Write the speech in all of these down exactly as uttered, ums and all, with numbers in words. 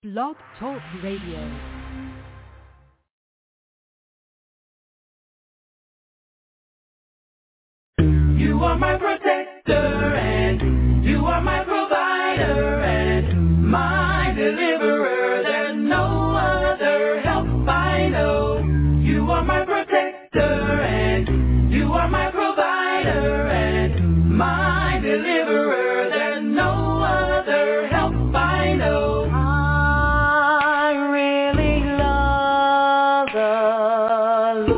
Blog Talk Radio. You are my protector and you are my provider and my deliverer. There's no other help I know. You are my protector and you are my provider and my deliverer. There's no other help I know. I really love the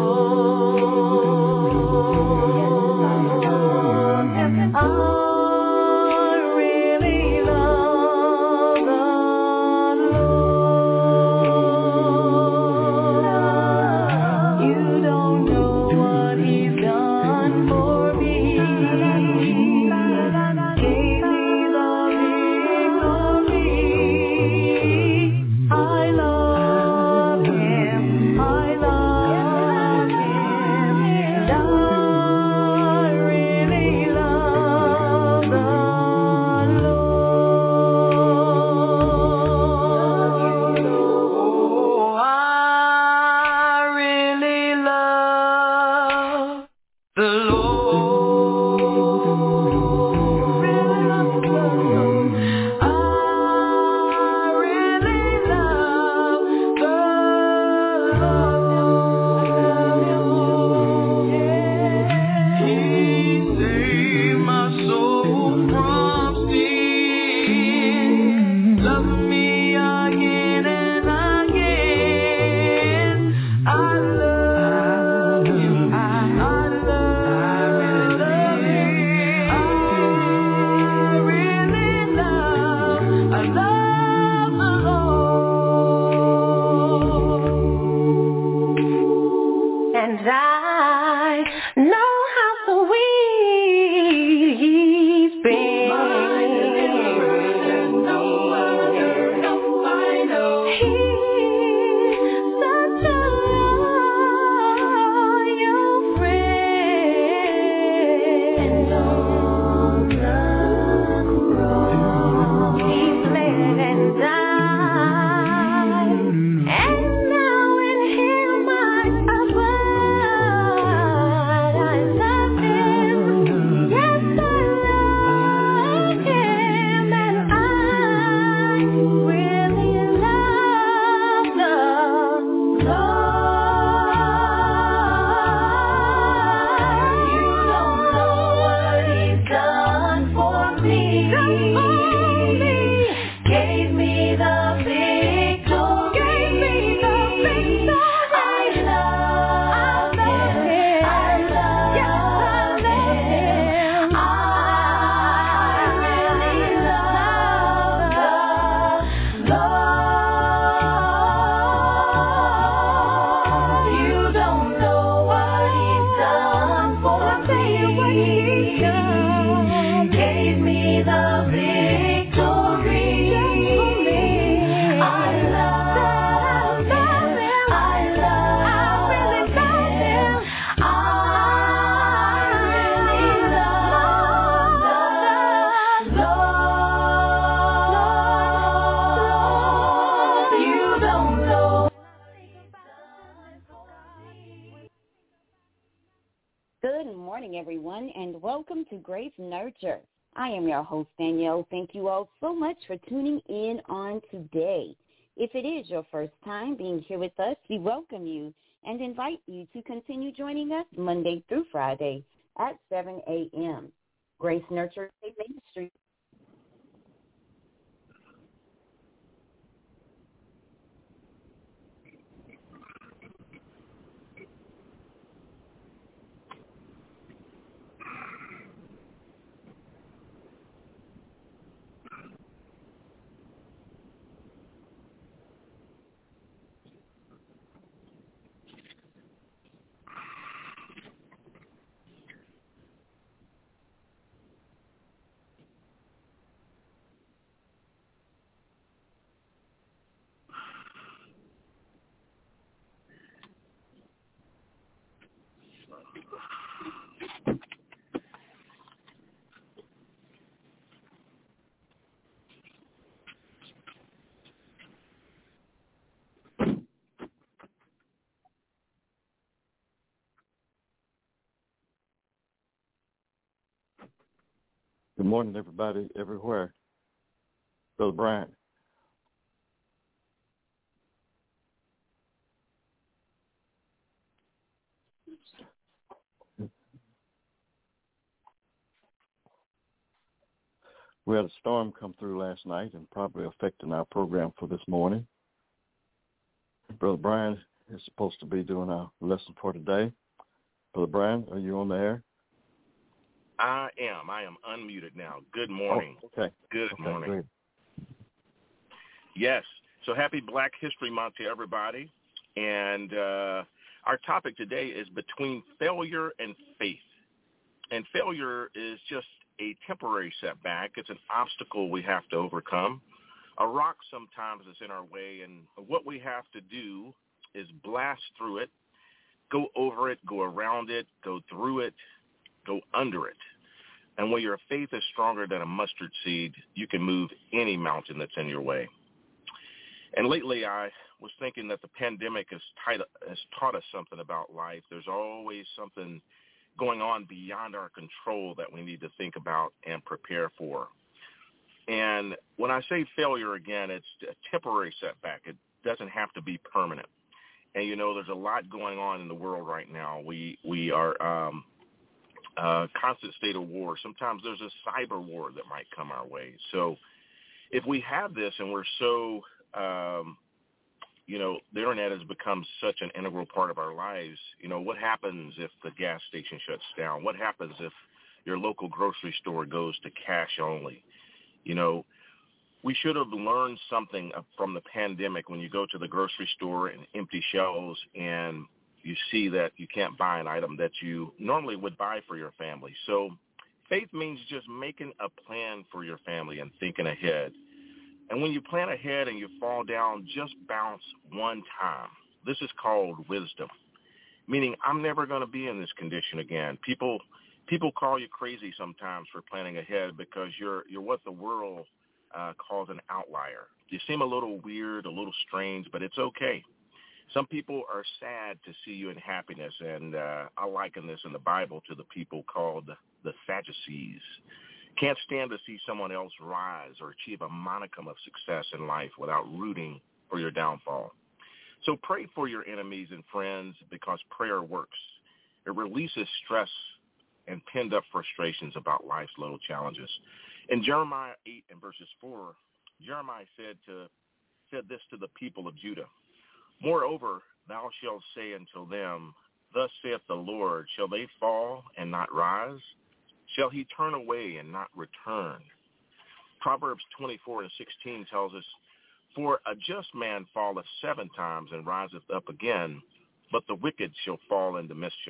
everyone, and welcome to Grace Nurture. I am your host, Danielle. Thank you all so much for tuning in on today. If it is your first time being here with us, we welcome you and invite you to continue joining us Monday through Friday at seven a.m. Grace Nurture is a ministry. morning, everybody, everywhere. Brother Brian. We had a storm come through last night and probably affecting our program for this morning. Brother Brian is supposed to be doing our lesson for today. Brother Brian, are you on the air? I am. I am unmuted now. Good morning. Oh, okay. Good okay, morning. Great. Yes. So happy Black History Month to everybody. And uh, our topic today is between failure and faith. And failure is just a temporary setback. It's an obstacle we have to overcome. A rock sometimes is in our way, and what we have to do is blast through it, go over it, go around it, go through it, go under it. And when your faith is stronger than a mustard seed, you can move any mountain that's in your way. And lately I was thinking that the pandemic has, tied, has taught us something about life. There's always something going on beyond our control that we need to think about and prepare for. And when I say failure, again, it's a temporary setback. It doesn't have to be permanent. And, you know, there's a lot going on in the world right now. We we are um, uh, constant state of war. Sometimes there's a cyber war that might come our way. So if we have this and we're so, um, you know, the internet has become such an integral part of our lives, you know, what happens if the gas station shuts down? What happens if your local grocery store goes to cash only? You know, we should have learned something from the pandemic when you go to the grocery store and empty shelves and you see that you can't buy an item that you normally would buy for your family. So faith means just making a plan for your family and thinking ahead. And when you plan ahead and you fall down, just bounce one time. This is called wisdom, meaning I'm never going to be in this condition again. People people call you crazy sometimes for planning ahead because you're you're what the world uh, calls an outlier. You seem a little weird, a little strange, but it's okay. Some people are sad to see you in happiness, and uh, I liken this in the Bible to the people called the Sadducees. Can't stand to see someone else rise or achieve a modicum of success in life without rooting for your downfall. So pray for your enemies and friends because prayer works. It releases stress and pinned up frustrations about life's little challenges. In Jeremiah eight and verses four, Jeremiah said to said this to the people of Judah. Moreover, thou shalt say unto them, Thus saith the Lord, shall they fall and not rise? Shall he turn away and not return? Proverbs twenty-four and sixteen tells us, For a just man falleth seven times and riseth up again, but the wicked shall fall into mischief.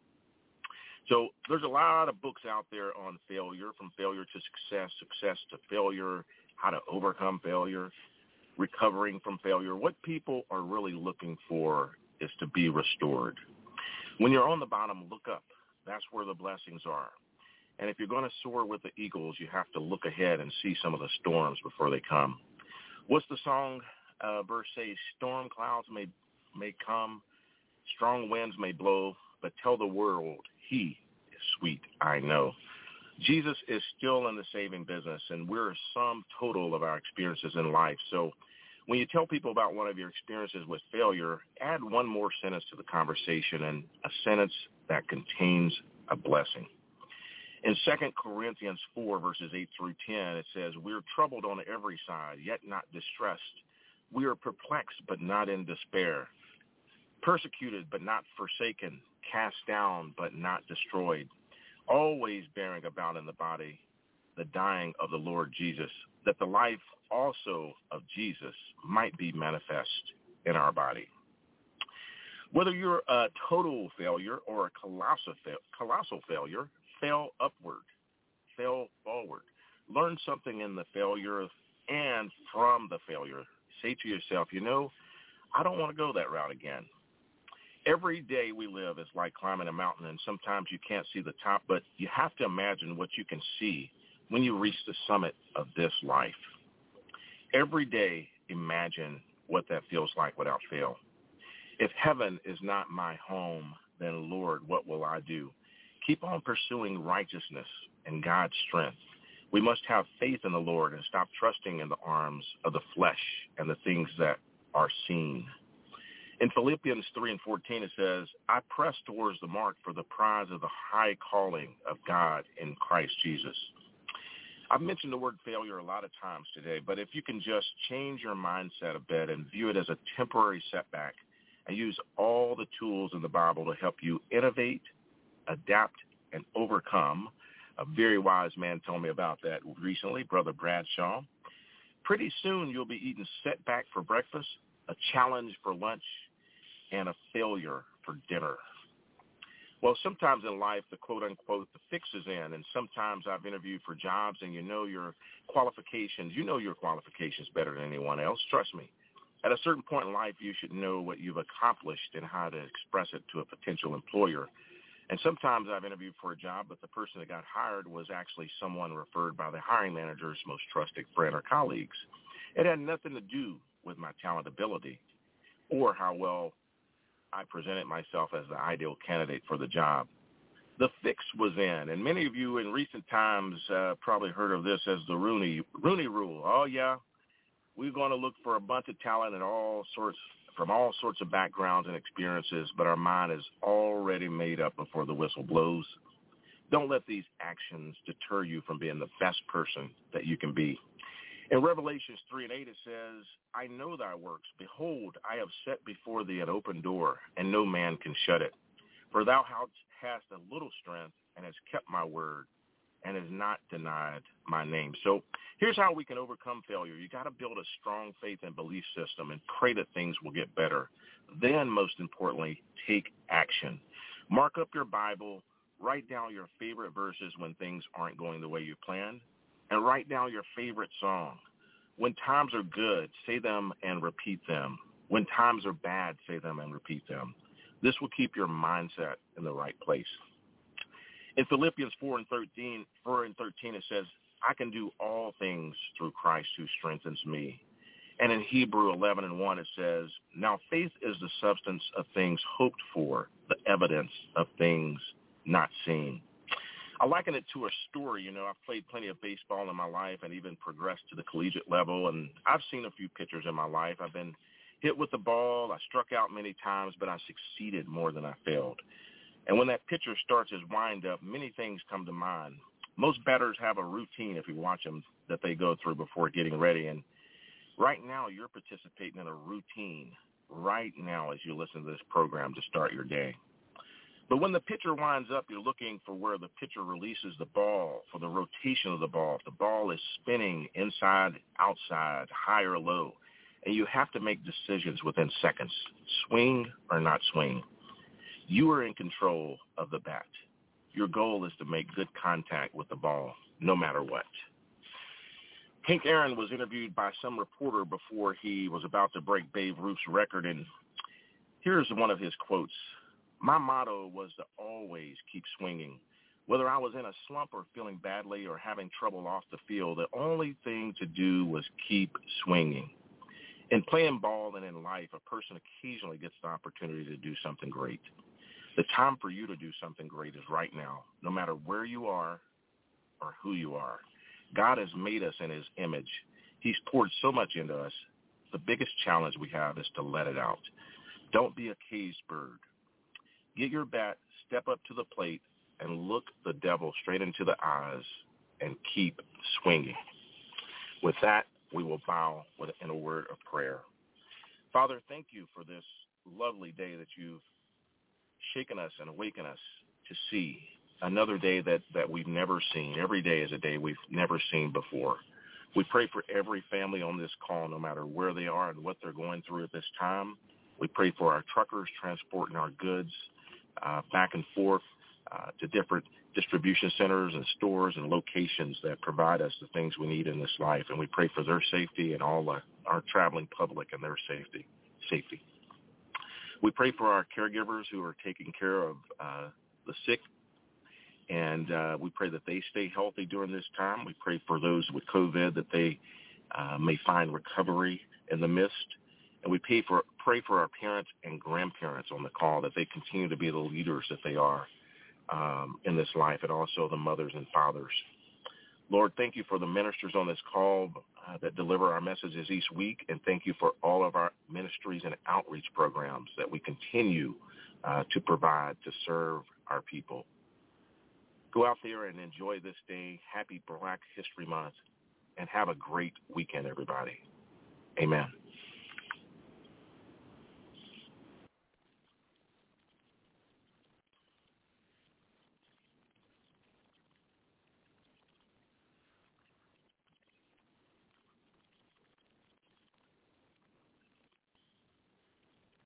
So there's a lot of books out there on failure, from failure to success, success to failure, how to overcome failure, recovering from failure. What people are really looking for is to be restored. When you're on the bottom, look up. That's where the blessings are. And if you're going to soar with the eagles, you have to look ahead and see some of the storms before they come. What's the song uh, verse say? Storm clouds may may come, strong winds may blow, but tell the world he is sweet, I know. Jesus is still in the saving business, and we're a sum total of our experiences in life. So when you tell people about one of your experiences with failure, add one more sentence to the conversation, and a sentence that contains a blessing. In Second Corinthians four, verses eight through ten, it says, We're troubled on every side, yet not distressed. We are perplexed, but not in despair. Persecuted, but not forsaken. Cast down, but not destroyed. Always bearing about in the body the dying of the Lord Jesus, that the life also of Jesus might be manifest in our body. Whether you're a total failure or a colossal, fa- colossal failure, fail upward, fail forward. Learn something in the failure and from the failure. Say to yourself, you know, I don't want to go that route again. Every day we live is like climbing a mountain, and sometimes you can't see the top, but you have to imagine what you can see when you reach the summit of this life. Every day, imagine what that feels like without fail. If heaven is not my home, then Lord, what will I do? Keep on pursuing righteousness and God's strength. We must have faith in the Lord and stop trusting in the arms of the flesh and the things that are seen. In Philippians three and fourteen, it says, I press towards the mark for the prize of the high calling of God in Christ Jesus. I've mentioned the word failure a lot of times today, but if you can just change your mindset a bit and view it as a temporary setback and use all the tools in the Bible to help you innovate, adapt, and overcome. A very wise man told me about that recently, Brother Bradshaw. Pretty soon you'll be eating setback for breakfast, a challenge for lunch, and a failure for dinner. Well, sometimes in life, the quote-unquote, the fix is in, and sometimes I've interviewed for jobs, and you know your qualifications. You know your qualifications better than anyone else. Trust me. At a certain point in life, you should know what you've accomplished and how to express it to a potential employer. And sometimes I've interviewed for a job, but the person that got hired was actually someone referred by the hiring manager's most trusted friend or colleagues. It had nothing to do with my talent ability or how well I presented myself as the ideal candidate for the job. The fix was in, and many of you in recent times uh, probably heard of this as the Rooney Rooney Rule. Oh, yeah, we're going to look for a bunch of talent and all sorts from all sorts of backgrounds and experiences, but our mind is already made up before the whistle blows. Don't let these actions deter you from being the best person that you can be. In Revelations three and eight, it says, I know thy works. Behold, I have set before thee an open door, and no man can shut it. For thou hast a little strength, and hast kept my word, and has not denied my name. So here's how we can overcome failure. You got to build a strong faith and belief system and pray that things will get better. Then, most importantly, take action. Mark up your Bible, write down your favorite verses when things aren't going the way you planned, and write down your favorite song. When times are good, say them and repeat them. When times are bad, say them and repeat them. This will keep your mindset in the right place. In Philippians four and thirteen, four and thirteen, it says, I can do all things through Christ who strengthens me. And in Hebrew eleven and one, it says, now faith is the substance of things hoped for, the evidence of things not seen. I liken it to a story. You know, I've played plenty of baseball in my life and even progressed to the collegiate level, and I've seen a few pitchers in my life. I've been hit with the ball. I struck out many times, but I succeeded more than I failed. And when that pitcher starts his windup, many things come to mind. Most batters have a routine, if you watch them, that they go through before getting ready. And right now, you're participating in a routine right now as you listen to this program to start your day. But when the pitcher winds up, you're looking for where the pitcher releases the ball, for the rotation of the ball. If the ball is spinning inside, outside, high or low, and you have to make decisions within seconds, swing or not swing. You are in control of the bat. Your goal is to make good contact with the ball, no matter what. Hank Aaron was interviewed by some reporter before he was about to break Babe Ruth's record, and here's one of his quotes. My motto was to always keep swinging. Whether I was in a slump or feeling badly or having trouble off the field, the only thing to do was keep swinging. In playing ball and in life, a person occasionally gets the opportunity to do something great. The time for you to do something great is right now, no matter where you are or who you are. God has made us in his image. He's poured so much into us. The biggest challenge we have is to let it out. Don't be a caged bird. Get your bat, step up to the plate, and look the devil straight into the eyes and keep swinging. With that, we will bow with, in a word of prayer. Father, thank you for this lovely day that you've shaken us and awakened us to see. Another day that, that we've never seen. Every day is a day we've never seen before. We pray for every family on this call, no matter where they are and what they're going through at this time. We pray for our truckers transporting our goods uh, back and forth uh, to different distribution centers and stores and locations that provide us the things we need in this life. And we pray for their safety and all uh, our traveling public and their safety. safety. We pray for our caregivers who are taking care of uh, the sick, and uh, we pray that they stay healthy during this time. We pray for those with COVID that they uh, may find recovery in the midst. And we pray for, pray for our parents and grandparents on the call, that they continue to be the leaders that they are um, in this life, and also the mothers and fathers. Lord, thank you for the ministers on this call uh, that deliver our messages each week, and thank you for all of our ministries and outreach programs that we continue uh, to provide to serve our people. Go out there and enjoy this day. Happy Black History Month, and have a great weekend, everybody. Amen.